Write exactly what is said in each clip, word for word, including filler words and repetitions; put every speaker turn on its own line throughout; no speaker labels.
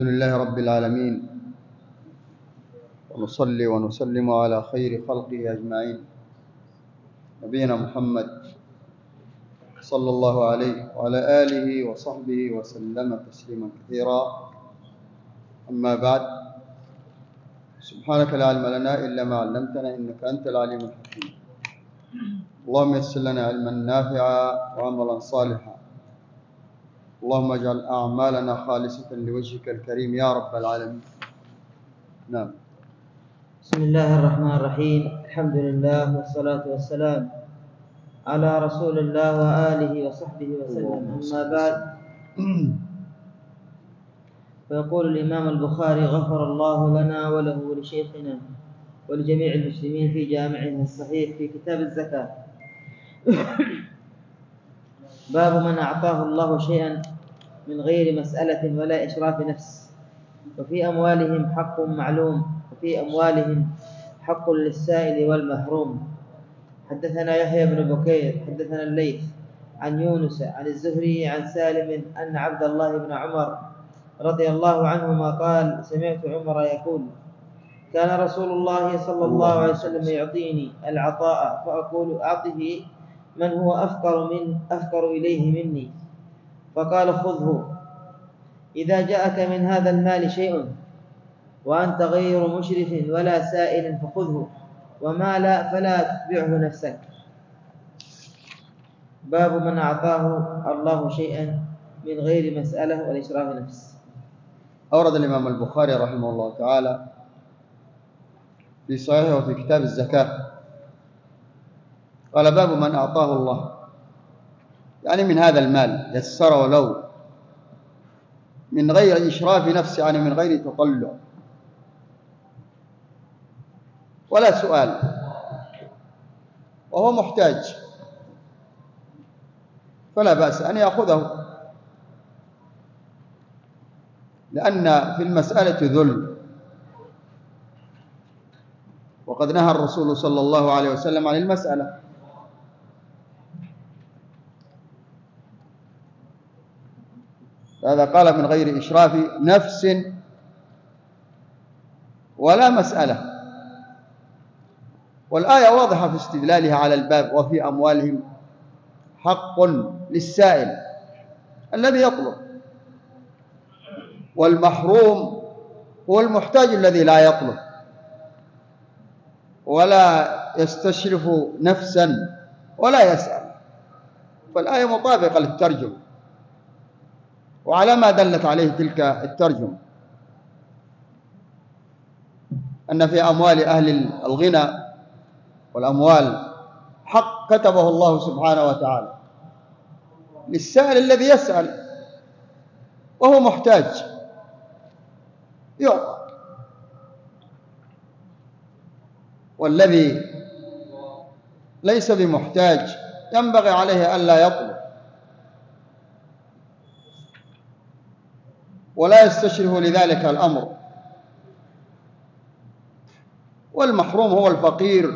الحمد لله رب العالمين، ونصلي ونسلم على خير خلقه أجمعين نبينا محمد صلى الله عليه وعلى آله وصحبه وسلم تسليما كثيرا. أما بعد، سبحانك لا علم لنا إلا ما علمتنا إنك أنت العليم الحكيم. اللهم يسر لنا علما نافعا وعملا صالحا. اللهم اجعل أعمالنا خالصة لوجهك الكريم يا رب العالمين. نعم.
بسم الله الرحمن الرحيم. الحمد لله والصلاة والسلام على رسول الله وآله وصحبه وسلم. أما بعد، فيقول الإمام البخاري غفر الله لنا وله ولشيخنا ولجميع المسلمين في جامعه الصحيح في كتاب الزكاة. باب من أعطاه الله شيئا من غير مسألة ولا إشراف نفس، وفي أموالهم حق معلوم، وفي أموالهم حق للسائل والمحروم. حدثنا يحيى بن بكير حدثنا الليث عن يونس عن الزهري عن سالم أن عبد الله بن عمر رضي الله عنهما قال: سمعت عمر يقول: كان رسول الله صلى الله عليه وسلم يعطيني العطاء فأقول: أعطه من هو أفقر من أفقر إليه مني، فقال: خذه. إذا جاءك من هذا المال شيء وأنت غير مشرف ولا سائل فخذه، وما لا فلا تتبعه نفسك. باب من أعطاه الله شيئا من غير مسألة والإشراف نفس.
أورد الإمام البخاري رحمه الله تعالى في صحيحه وفي كتاب الزكاة، قال: باب من أعطاه الله، يعني من هذا المال يسره له من غير إشراف نفس، يعني من غير تطلع ولا سؤال، وهو محتاج، فلا بأس أن يأخذه، لأن في المسألة ذل، وقد نهى الرسول صلى الله عليه وسلم عن المسألة. هذا قال من غير إشراف نفس ولا مسألة، والآية واضحة في استدلالها على الباب: وفي أموالهم حق للسائل الذي يطلب، والمحروم هو المحتاج الذي لا يطلب ولا يستشرف نفسا ولا يسأل. فالآية مطابقة للترجمة وعلى ما دلت عليه تلك الترجمة، أن في أموال أهل الغنى والأموال حق كتبه الله سبحانه وتعالى للسائل الذي يسأل وهو محتاج يعطى، والذي ليس بمحتاج ينبغي عليه ألا يطلب ولا يستشرف لذلك الأمر. والمحروم هو الفقير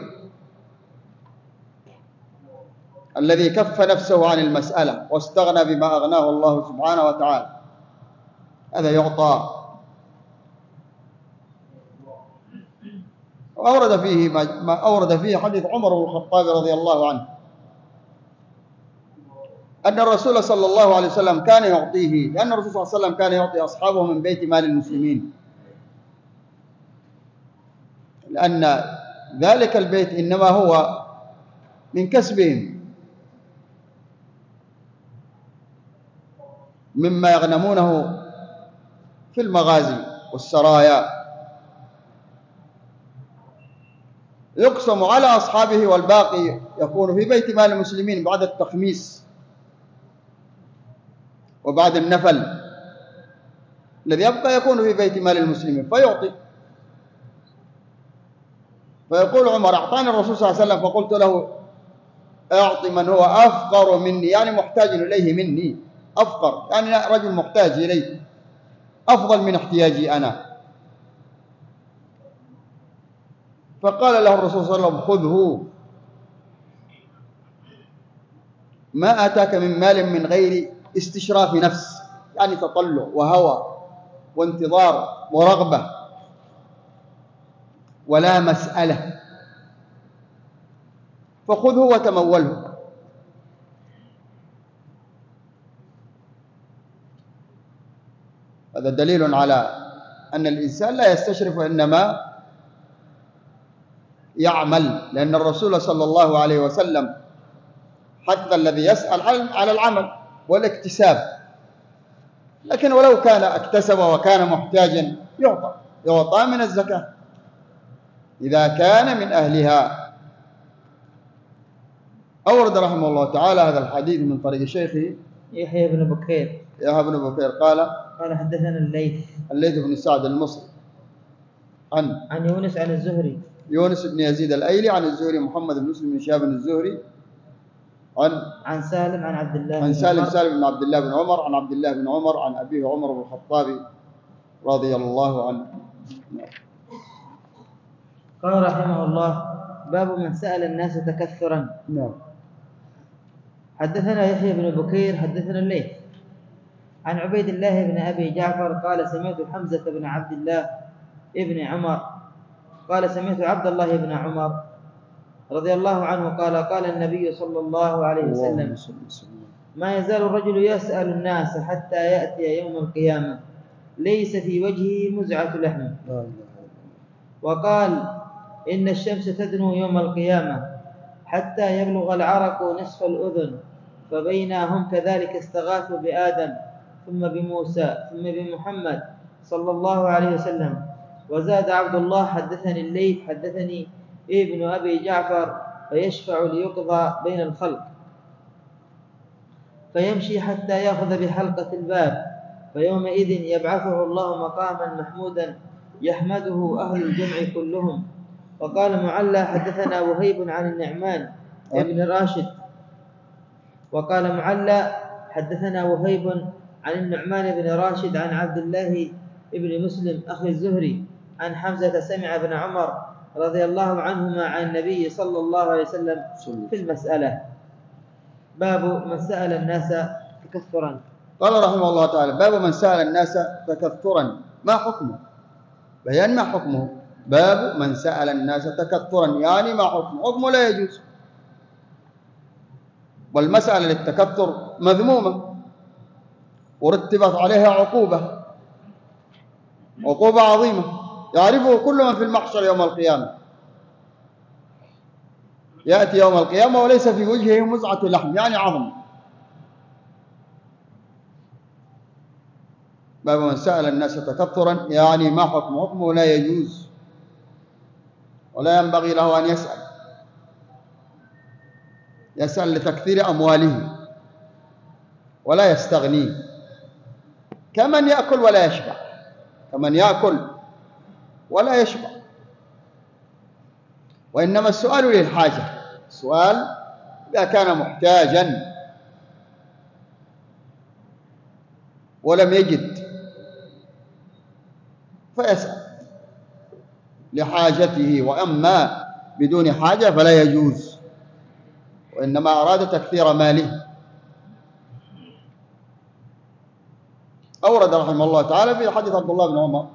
الذي كف نفسه عن المسألة واستغنى بما أغناه الله سبحانه وتعالى، هذا يعطى. وأورد فيه ما أورد فيه حديث عمر بن الخطاب رضي الله عنه أن الرسول صلى الله عليه وسلم كان يعطيه، لأن الرسول صلى الله عليه وسلم كان يعطي أصحابه من بيت مال المسلمين، لأن ذلك البيت إنما هو من كسبهم مما يغنمونه في المغازي والسرايا، يقسم على أصحابه والباقي يكون في بيت مال المسلمين بعد التخميس وبعد النفل، الذي يبقى يكون في بيت مال المسلمين فيعطي. فيقول عمر: أعطاني الرسول صلى الله عليه وسلم فقلت له: أعطي من هو أفقر مني، يعني محتاج إليه مني، أفقر يعني رجل محتاج إليه أفضل من احتياجي أنا. فقال له الرسول صلى الله عليه وسلم: خذه، ما أتاك من مال من غير استشراف نفس، يعني تطلع وهوى وانتظار ورغبة ولا مسألة، فخذه وتموله. هذا دليل على أن الإنسان لا يستشرف وإنما يعمل، لأن الرسول صلى الله عليه وسلم حث الذي يسأل على العمل والاكتساب، لكن ولو كان اكتسب وكان محتاجا يعطى يعطى من الزكاة إذا كان من أهلها. أورد رحمه الله تعالى هذا الحديث من طريق شيخه
يحيى بن بكير
يحيى بن بكير قال
قال حدثنا الليث
الليث بن سعد المصري عن
عن يونس عن الزهري
يونس بن يزيد الأيلي عن الزهري محمد بن مسلم بن شهاب الزهري عن
عن سالم عن عبد الله
عن سالم سالم بن عبد الله بن عمر عن عبد الله بن عمر عن أبيه عمر بن الخطاب رضي الله عنه.
قال رحمه الله: باب من سأل الناس تكثرا.
نعم.
حدثنا يحيى بن بكير حدثنا الليث عن عبيد الله بن أبي جعفر قال سمعت حمزة بن عبد الله ابن عمر قال سمعت عبد الله بن عمر رضي الله عنه قال قال النبي صلى الله عليه وسلم: ما يزال الرجل يسأل الناس حتى يأتي يوم القيامة ليس في وجهه مزعة لحم. وقال: إن الشمس تدنو يوم القيامة حتى يبلغ العرق نصف الأذن، فبينهم كذلك استغاثوا بآدم ثم بموسى ثم بمحمد صلى الله عليه وسلم. وزاد عبد الله حدثني الليث حدثني ابن أبي جعفر فيشفع ليقضى بين الخلق، فيمشي حتى يأخذ بحلقة الباب، فيومئذ يبعثه الله مقاما محمودا يحمده أهل الجمع كلهم. وقال معلى حدثنا وهيب عن النعمان ابن راشد وقال معلى حدثنا وهيب عن النعمان بن راشد عن عبد الله ابن مسلم أخي الزهري عن حمزة سمع ابن عمر رضي الله عنهما عن النبي صلى الله عليه وسلم في المسألة. باب من سأل الناس تكثرا.
قال رحمه الله تعالى: باب من سأل الناس تكثرا. ما حكمه؟ بيان ما حكمه. باب من سأل الناس تكثرا، يعني ما حكمه؟ حكمه لا يجوز، والمسألة للتكثر مذمومة ورتبت عليها عقوبة عقوبة عظيمة يعرفه كل من في المحشر يوم القيامة. يأتي يوم القيامة وليس في وجهه مزعة لحم، يعني عظم. باب من سأل الناس تكثرا، يعني ما حكمه؟ حكمه لا يجوز ولا ينبغي له أن يسأل يسأل لتكثير أمواله ولا يستغني، كمن يأكل ولا يشبع كمن يأكل ولا يشبع. وإنما السؤال للحاجة، السؤال إذا كان محتاجا ولم يجد فيسأل لحاجته، وأما بدون حاجة فلا يجوز، وإنما أراد تكثير ماله. أورد رحمه الله تعالى في حديث عبد الله بن عمر: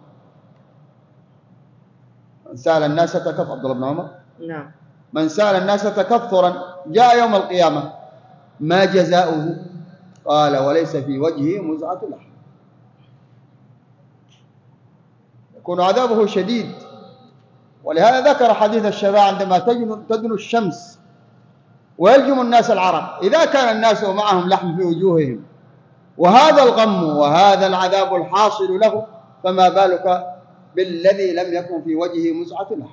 من سأل الناس تكثرا. عبد الله بن عمر
نعم.
من سأل الناس تكثرا جاء يوم القيامة ما جزاؤه؟ قال: وليس في وجهه مزعة لحم. يكون عذابه شديد. ولهذا ذكر حديث الشفاعة عندما تدنو الشمس ويلجم الناس العرق. إذا كان الناس معهم لحم في وجوههم وهذا الغم وهذا العذاب الحاصل له، فما بالك بالذي لم يكن في وجهه مزعة لحم؟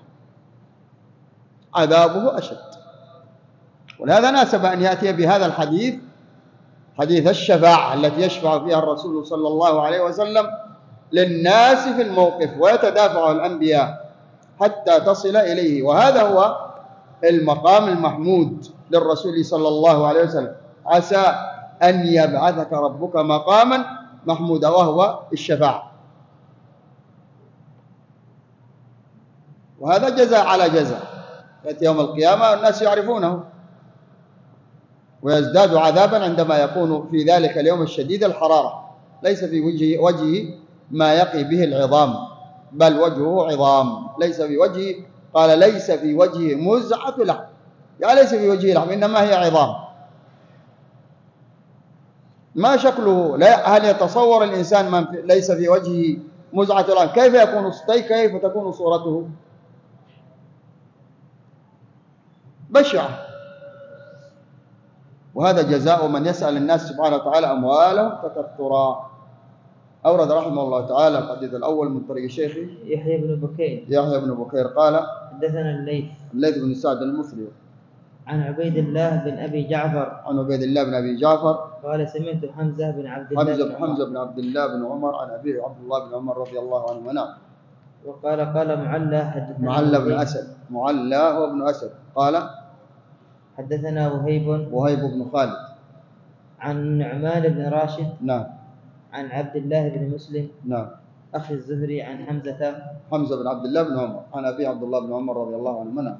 عذابه أشد. ولهذا ناسب أن يأتي بهذا الحديث، حديث الشفاعة التي يشفع فيها الرسول صلى الله عليه وسلم للناس في الموقف، ويتدافع الأنبياء حتى تصل إليه. وهذا هو المقام المحمود للرسول صلى الله عليه وسلم: عسى أن يبعثك ربك مقاما محمودا، وهو الشفاعة. وهذا جزاء على جزاء، يأتي يوم القيامة الناس يعرفونه، ويزداد عذابا عندما يكون في ذلك اليوم الشديد الحرارة، ليس في وجهه, وجهه ما يقي به العظام، بل وجهه عظام ليس في وجهه، قال ليس في وجهه مزعة لحم، يعني ليس في وجهه لحم إنما هي عظام. ما شكله؟ لا، هل يتصور الإنسان من ليس في وجهه مزعة لحم كيف يكون كيف تكون صورته؟ بشعة. وهذا جزاء من يسأل الناس سبحانه وتعالى أموالهم تكثرا. أورد رحمه الله تعالى الحديث الأول من طريق شيخه
يحيى بن بكير
يحيى بن بكير قال
حدثنا الليث
الليث بن سعد المصري
عن عبيد الله بن أبي جعفر
عن عبيد الله بن أبي جعفر
قال سمعت حمزة بن عبد الله
حمزة
بن
بن حمزة بن عبد الله بن عمر عن أبيه عبد الله بن عمر رضي الله عنه منام.
وقال قال معلى حدثنا
معلى بن
وهيب
أسد معلى هو ابن أسد قال
حدثنا وهيب
وهيب بن خالد
عن نعمان بن راشد
نعم
عن عبد الله بن مسلم
نعم
أخي الزهري عن حمزة
حمزة بن عبد الله بن عمر عن أبيه عبد الله بن عمر رضي الله عنه منام.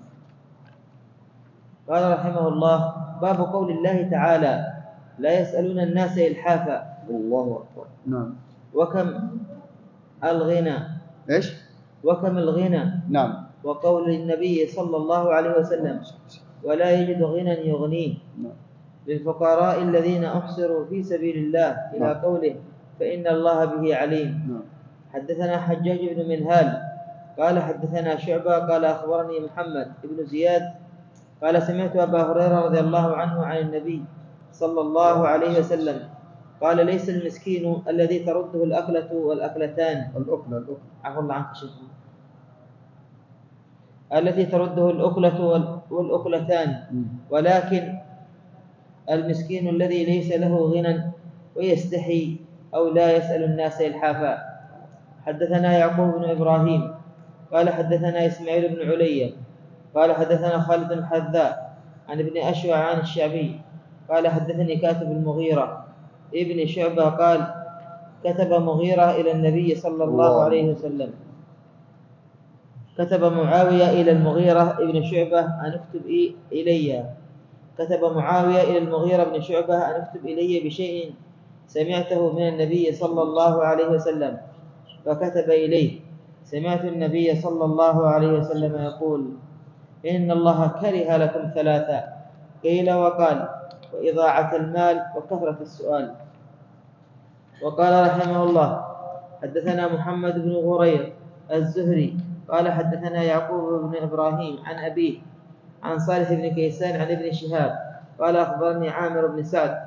قال رحمه الله باب قول الله تعالى لا يسألون الناس إلحافا.
الله أكبر. نعم.
وكم الغنى
إيش؟
وكم الغنى.
نعم.
وقول النبي صلى الله عليه وسلم ولا يجد غنى يغنيه.
نعم.
للفقراء الذين أحصروا في سبيل الله إلى
نعم.
قوله فإن الله به عليم.
نعم.
حدثنا حجاج بن منهال قال حدثنا شعبة قال أخبرني محمد بن زياد قال سمعت أبا هريرة رضي الله عنه عن النبي صلى الله عليه وسلم قال ليس المسكين الذي ترده الأكلة والأكلتان
الأكلة الأكلة
عفوا الله عنك شيخ التي ترده الأكلة والأكلتان، ولكن المسكين الذي ليس له غنى ويستحي أو لا يسأل الناس إلحافا. حدثنا يعقوب بن إبراهيم قال حدثنا إسماعيل بن عليا قال حدثنا خالد الحذاء عن ابن أشوع عن الشعبي قال حدثني كاتب المغيرة ابن شعبة قال كتب مغيرة إلى النبي صلى الله عليه وسلم كتب معاوية إلى المغيرة ابن شعبة أن اكتب إلي كتب معاوية إلى المغيرة بن شعبة أن اكتب إلي بشيء سمعته من النبي صلى الله عليه وسلم، فكتب إليه سمعت النبي صلى الله عليه وسلم يقول إن الله كره لكم ثلاثة قيل وقال وإضاعة المال وكثرة السؤال. وقال رحمه الله حدثنا محمد بن غرير الزهري قال حدثنا يعقوب بن إبراهيم عن أبيه عن صالح بن كيسان عن ابن شهاب قال أخبرني عامر بن سعد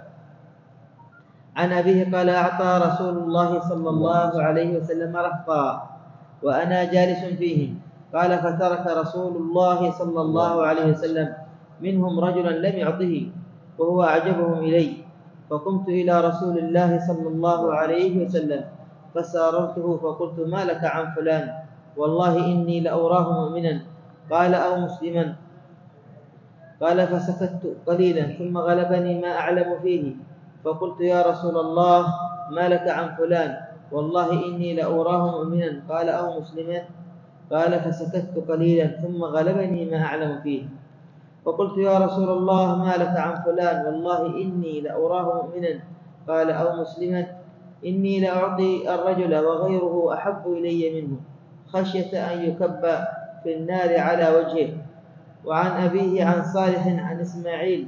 عن أبيه قال أعطى رسول الله صلى الله عليه وسلم رهطا وأنا جالس فيهم قال فترك رسول الله صلى الله عليه وسلم منهم رجلا لم يعطه وهو أعجبهم إلي، فقمت إلى رسول الله صلى الله عليه وسلم فساررته فقلت ما لك عن فلان والله إني لأراه مؤمنا قال أو مسلما قال فسكت قليلا ثم غلبني ما أعلم فيه فقلت يا رسول الله ما لك عن فلان والله إني لأراه مؤمنا قال أو مسلما قال فسكت قليلا ثم غلبني ما أعلم فيه فقلت يا رسول الله ما لك عن فلان والله إني لأراه مؤمنا قال أو مسلما إني لأعطي الرجل وغيره أحب إلي منه خشية أن يكب في النار على وجهه. وعن أبيه عن صالح عن إسماعيل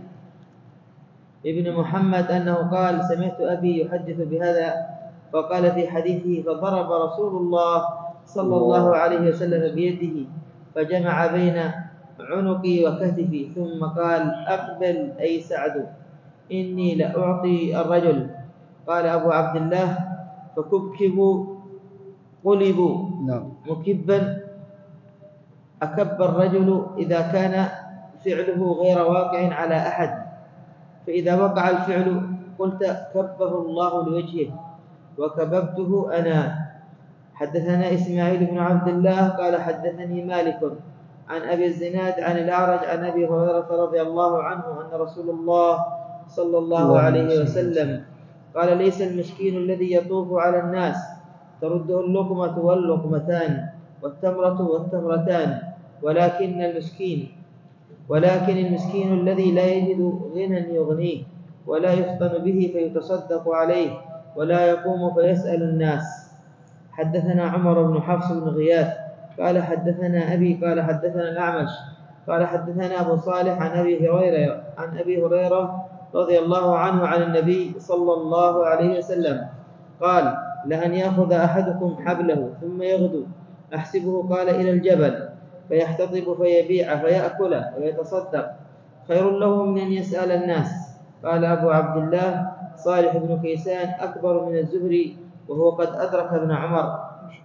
ابن محمد أنه قال سمعت أبي يحدث بهذا فقال في حديثه فضرب رسول الله صلى الله عليه وسلم بيده فجمع بين عنقي وكتفي ثم قال أقبل أي سعد إني لأعطي الرجل. قال أبو عبد الله فكبكبوا قلبوا مكبا أكب الرجل إذا كان فعله غير واقع على أحد، فإذا وقع الفعل قلت كبه الله لوجهه وكببته أنا. حدثنا إسماعيل بن عبد الله قال حدثني مالك عن أبي الزناد عن الأعرج عن أبي هريرة رضي الله عنه أن رسول الله صلى الله عليه وسلم قال ليس المسكين الذي يطوف على الناس ترده اللقمة واللقمتان والتمرة والتمرتان ولكن المسكين ولكن المسكين الذي لا يجد غنى يغنيه ولا يفطن به فيتصدق عليه ولا يقوم فيسأل الناس. حدثنا عمر بن حفص بن غياث قال حدثنا أبي قال حدثنا الأعمش قال حدثنا أبو صالح عن أبي هريرة عن أبي هريرة رضي الله عنه عن النبي صلى الله عليه وسلم قال لأن يأخذ أحدكم حبله ثم يغدو أحسبه قال إلى الجبل فيحتطب فيبيع فيأكل ويتصدق خير له من أن يسأل الناس. قال أبو عبد الله صالح بن كيسان أكبر من الزهري وهو قد أدرك ابن عمر.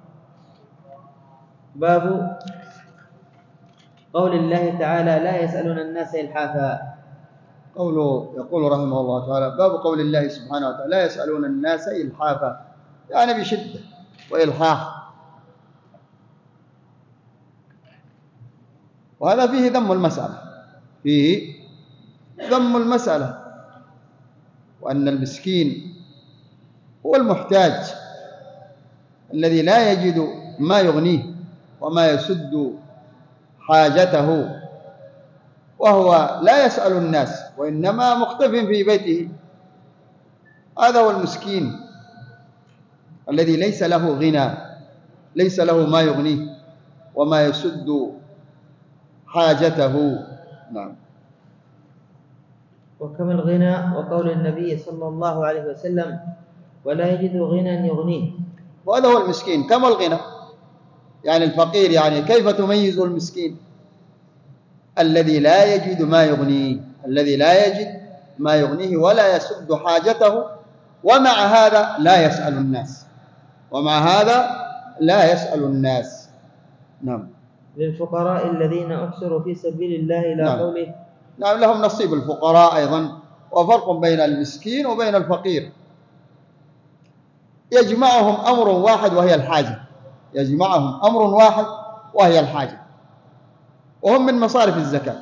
باب قول الله تعالى لا يسألون الناس إلحافا.
قوله يقول رحمه الله تعالى باب قول الله سبحانه وتعالى لا يسألون الناس إلحافا، يعني بشدة وإلحاح، وهذا فيه ذم المسألة، فيه ذم المسألة، وأن المسكين هو المحتاج الذي لا يجد ما يغنيه وما يسد حاجته، وهو لا يسأل الناس وإنما مختف في بيته. هذا هو المسكين الذي ليس له غنى، ليس له ما يغنيه وما يسد حاجته. نعم.
وكما الغنى وقول النبي صلى الله عليه وسلم ولا يجد غنى يغنيه،
وهذا هو المسكين كما الغنى، يعني الفقير، يعني كيف تميز المسكين؟ الذي لا يجد ما يغنيه، الذي لا يجد ما يغنيه ولا يسد حاجته، ومع هذا لا يسأل الناس، ومع هذا لا يسأل الناس. نعم.
للفقراء الذين أحصروا في سبيل الله إلى
نعم.
قوله
نعم، لهم نصيب الفقراء أيضا، وفرق بين المسكين وبين الفقير. يجمعهم أمر واحد وهي الحاجة، يجمعهم أمر واحد وهي الحاجة، وهم من مصارف الزكاة.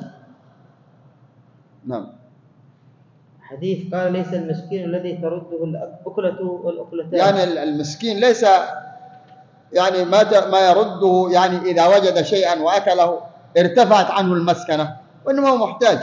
نعم.
حديث قال ليس المسكين الذي ترده الأكلة والأكلتان،
يعني المسكين ليس يعني ما ما يرده، يعني إذا وجد شيئا وأكله ارتفعت عنه المسكنة، وإنما هو محتاج،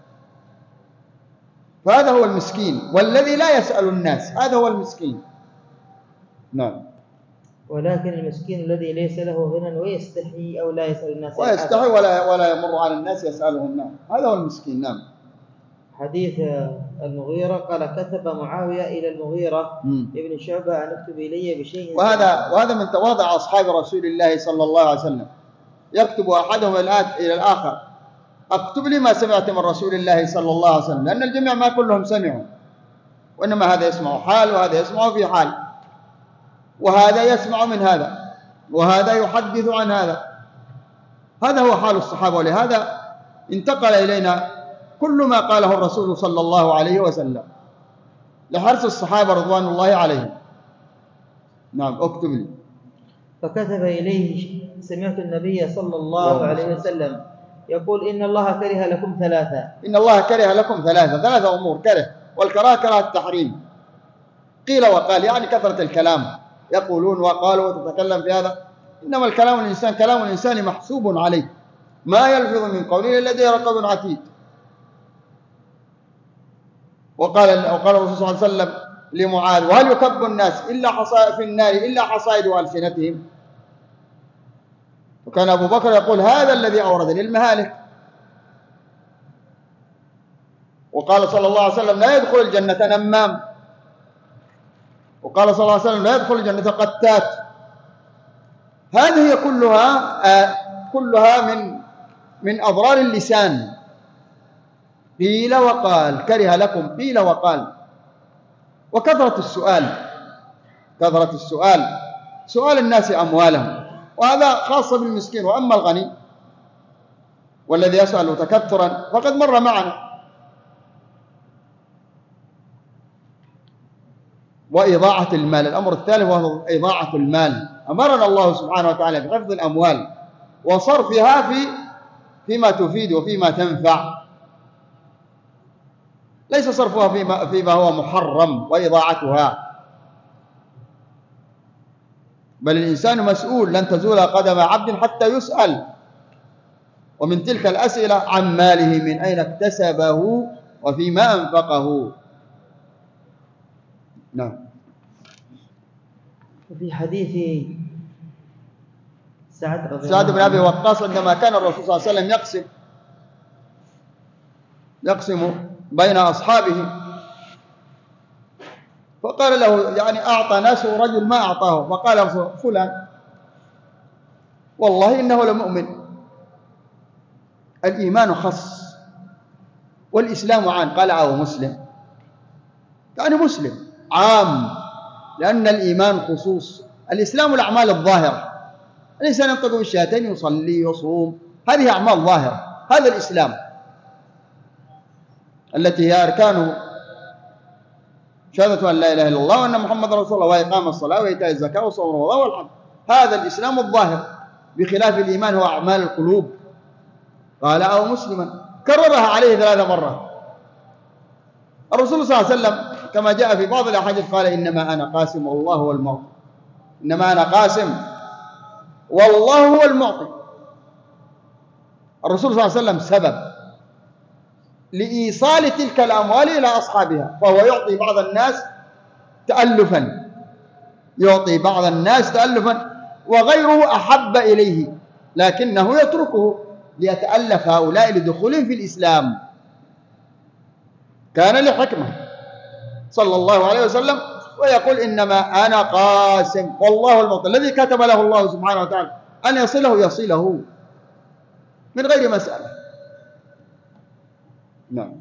فهذا هو المسكين. والذي لا يسأل الناس هذا هو المسكين. نعم.
ولكن المسكين الذي ليس له غنى ويستحي أو لا يسأل الناس
ويستحي ولا ولا يمر على الناس يسألهم. نعم، هذا هو المسكين. نعم.
حديث المغيرة قال كتب معاوية إلى المغيرة ابن شعبة أن اكتب إلي بشيء،
وهذا وهذا من تواضع أصحاب رسول الله صلى الله عليه وسلم. يكتب أحدهم إلى الآخر اكتب لي ما سمعت من رسول الله صلى الله عليه وسلم، لأن الجميع ما كلهم سمعوا، وإنما هذا يسمع حال وهذا يسمع في حال، وهذا يسمع من هذا وهذا يحدث عن هذا. هذا هو حال الصحابة، ولهذا انتقل إلينا كل ما قاله الرسول صلى الله عليه وسلم لحرص الصحابة رضوان الله عليهم. نعم. اكتب لي.
فكتب إليه سمعت النبي صلى الله عليه وسلم يقول إن الله كره لكم ثلاثة،
إن الله كره لكم ثلاثة، ثلاثة أمور كره، والكراهة كراهة التحريم. قيل وقال، يعني كثرة الكلام، يقولون وقالوا وتتكلم في هذا، إنما الكلام الإنسان كلام الإنسان محسوب عليه، ما يلفظ من قوله إلا لديه رقيب عتيد. وقال وقال الرسول صلى الله عليه وسلم لمعاذ وهل يكب الناس إلا حصائد في النار إلا حصائد ألسنتهم؟ وكان أبو بكر يقول هذا الذي أوردني المهالك. وقال صلى الله عليه وسلم لا يدخل الجنة نمام، وقال صلى الله عليه وسلم لا يدخل الجنة قتات. هذه كلها آه كلها من من أضرار اللسان. قيل وقال، كره لكم قيل وقال. وكثرة السؤال، كثرة السؤال، سؤال الناس أموالهم، وهذا خاص بالمسكين. وأما الغني والذي يسأل تكثرا فقد مر معنا. وإضاعة المال، الأمر الثالث وهو إضاعة المال. أمرنا الله سبحانه وتعالى بحفظ الأموال وصرفها في فيما تفيد وفيما تنفع، ليس صرفها فيما, فيما هو محرم وإضاعتها. بل الإنسان مسؤول، لن تزول قدم عبد حتى يسأل. ومن تلك الأسئلة عن ماله من أين اكتسبه وفيما أنفقه. نعم.
وفي حديث سعد رضي
سعد بن
الله
أبي
عنه
وقاص عندما كان الرسول صلى الله عليه وسلم يقسم يقسم بين أصحابه، فقال له يعني أعطى ناس رجل ما أعطاه، فقال فلان والله إنه لمؤمن. الإيمان خص والإسلام عام. قال أو مسلم، يعني مسلم عام، لأن الإيمان خصوص. الإسلام الأعمال الظاهرة، الإنسان ينطق بالشهادتين، يصلي يصوم، هذه أعمال ظاهرة، هذا الإسلام التي هي أركانه شهادة أن لا إله إلا الله وأن محمد رسول الله وإقام الصلاة وإيتاء الزكاة وصوم رمضان والحج، هذا الإسلام الظاهر، بخلاف الإيمان هو أعمال القلوب. قال أو مسلما، كررها عليه ثلاث مرات. الرسول صلى الله عليه وسلم كما جاء في بعض الأحاديث قال إنما أنا قاسم والله هو المعطي، إنما أنا قاسم والله هو المعطي. الرسول صلى الله عليه وسلم سبب لإيصال تلك الأموال إلى أصحابها، فهو يعطي بعض الناس تألفا، يعطي بعض الناس تألفا وغيره أحب إليه، لكنه يتركه ليتألف هؤلاء لدخولهم في الإسلام. كان لحكمة صلى الله عليه وسلم، ويقول إنما أنا قاسم والله المعطي، الذي كتب له الله سبحانه وتعالى أن يصله يصله من غير مسألة. نعم.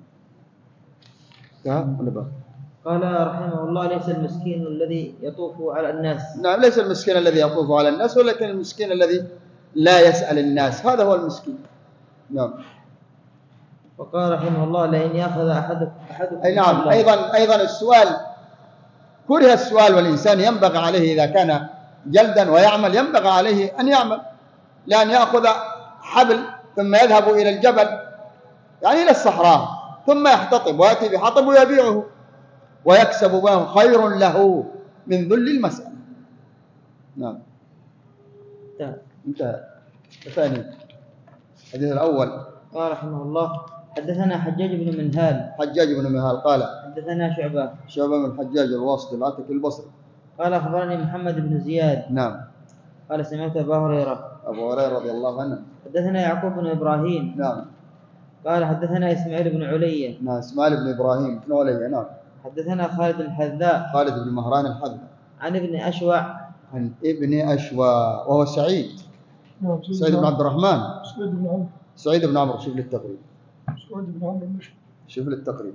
قال رحمه الله ليس المسكين الذي يطوف على الناس.
نعم، ليس المسكين الذي يطوف على الناس، ولكن المسكين الذي لا يسأل الناس، هذا هو المسكين. نعم.
وقال رحمه الله لئن يأخذ أحدكم أحدكم
أي نعم. أيضا أيضا السؤال كره السؤال، والإنسان ينبغي عليه إذا كان جلدا ويعمل ينبغي عليه أن يعمل، لأن يأخذ حبل ثم يذهب إلى الجبل يعني إلى الصحراء ثم يحتطب ويأتي بحطب ويبيعه ويكسب به خير له من ذل المسألة. نعم. انتهى. الثاني الحديث الأول.
قال رحمه الله حدثنا حجاج بن منهال.
حجاج بن منهال قال
حدثنا شعبة.
شعبة من الحجاج الواسطي العتكي البصري.
قال أخبرني محمد بن زياد.
نعم.
قال سمعت أبا هريرة.
أبو هريرة رضي الله عنه.
حدثنا يعقوب بن إبراهيم.
نعم.
قال حدثنا إسماعيل بن علية.
نعم، إسماعيل بن إبراهيم بن علية. نعم.
حدثنا خالد الحذاء.
خالد بن مهران الحذاء.
عن ابن أشوع.
عن ابن أشوع وهو سعيد. نعم. سعيد بن عبد الرحمن. سعيد بن عمرو. سعيد بن عمرو. شوف للتقريب. سعيد بن عمرو مش. شوف للتقريب.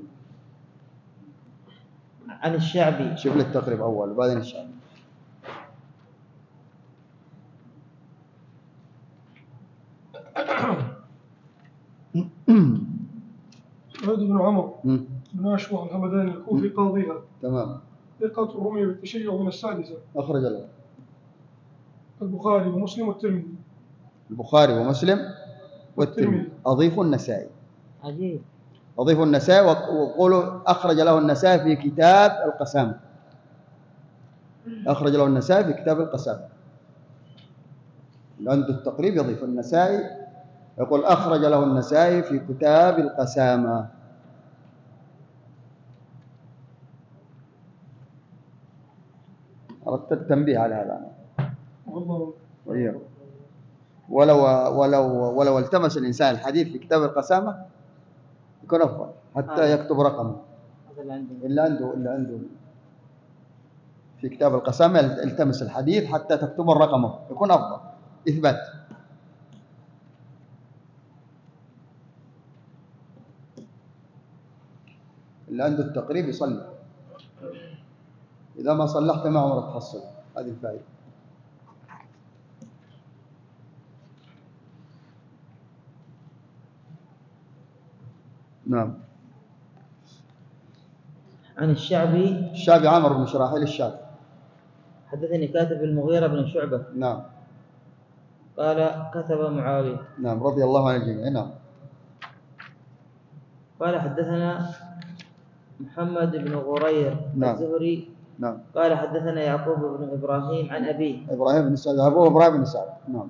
عن الشعبي.
شوف للتقريب أول وبعدين الشعبي.
سعيد بن عمرو بن أشوع الهمداني الكوفي قاضيها.
تمام.
ثقة رمي بالتشيع من السادسة.
أخرج له
البخاري ومسلم والترمذي.
البخاري ومسلم والترمذي. أضيف النسائي.
عجيب.
أضيف النسائي وقولوا أخرج له النسائي في كتاب القسامة. أخرج له النسائي في كتاب القسامة. عند التقريب يضيف النسائي يقول أخرج له النسائي في كتاب القسامة. أردت التنبيه على هذا.
والله.
ولو ولو ولو التمس الإنسان الحديث في كتاب القسامة يكون أفضل حتى آه. يكتب رقمه. إلا عنده إلا عنده في كتاب القسامة التمس الحديث حتى تكتب رقمه يكون أفضل إثبات. اللي عنده التقريب يصلي، إذا ما صلحت ما عمرك تحصل. هذه الفائدة. نعم.
عن الشعبي.
الشعبي عمر بن شراحيل الشعبي.
حدثني كاتب المغيرة بن شعبة.
نعم.
قال كتب معاوية.
نعم رضي الله عن الجميع. نعم.
قال حدثنا محمد بن غرير. نعم. الزهري.
نعم.
قال حدثنا يعقوب بن إبراهيم عن أبيه.
إبراهيم بن سعد. أبوه إبراهيم بن سعد. نعم.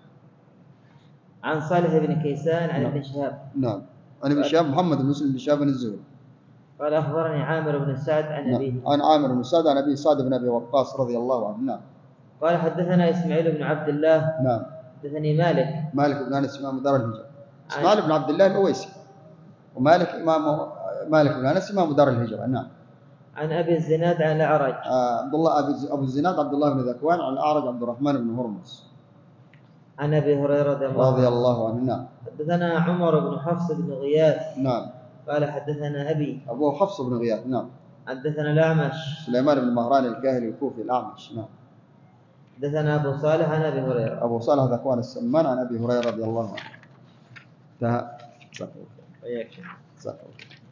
عن صالح بن كيسان عن ابن شهاب.
نعم. عن ابن شهاب محمد بن مسلم بن شهاب بن الزهري.
قال أخبرني عامر بن سعد عن
نعم.
أبيه.
عن عامر بن سعد عن أبي سعد بن أبي وقاص رضي الله عنه. نعم.
قال حدثنا إسماعيل بن عبد الله.
نعم.
حدثني مالك.
مالك بن أنس إمام دار الهجرة. إسماعيل بن عبد الله الأويسي. ومالك إمام مالك بن أنس إمام دار الهجرة. نعم.
عن أبي الزناد عن الأعرج.
آه عبد الله أبو الزناد عبد الله بن ذكوان، عن الأعرج عبد الرحمن بن هرمز.
عن أبي هريرة رضي الله,
رضي الله عنه. نعم.
حدثنا عمر بن حفص بن غياث.
نعم.
قال حدثنا أبي.
أبو حفص بن غياث. نعم.
حدثنا الأعمش.
سليمان بن مهران الكاهلي الكوفي الأعمش. نعم.
حدثنا أبو صالح عن أبي هريرة.
أبو صالح ذكوان السمان عن أبي هريرة رضي الله عنه. انتهى.